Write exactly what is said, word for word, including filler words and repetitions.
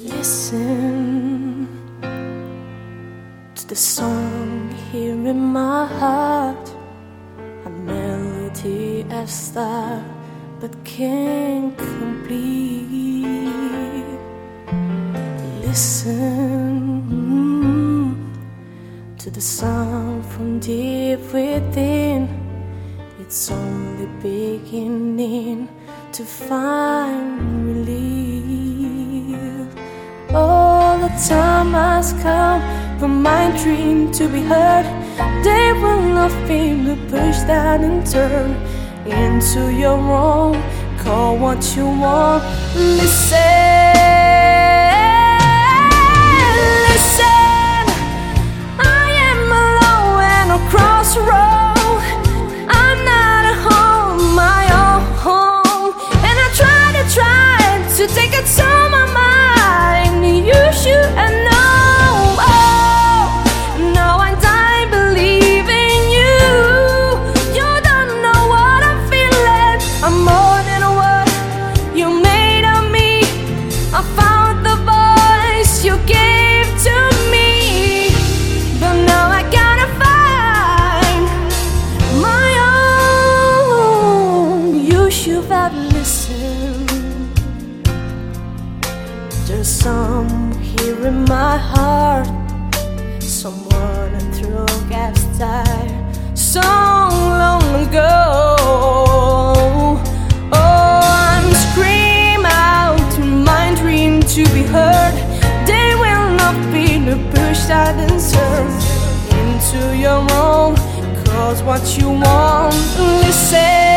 Listen to the song here in my heart, a melody as star but can't complete. Listen to the sound from deep within. It's only beginning to find relief. All the time has come for my dream to be heard. They will not feel to push that and turn into your own. Call what you want. Listen, listen. I am alone and a crossroad. I'm not at home, my own home, and I try to try to take it to my mind. You should have known. Oh, now I die believing you. You don't know what I'm feeling. I'm more than what you made of me. I found the voice you gave to me, but now I gotta find my own. You should have listened. There's some here in my heart, someone I threw gas tired so long ago. Oh, I'm screaming out to my dream to be heard. They will not be the push that and turn into your own. Cause what you want, listen.